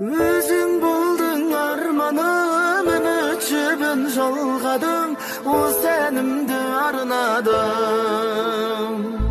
Өзің болдың арманым, үміт жібін жалғадым, осы әнімді арнадым.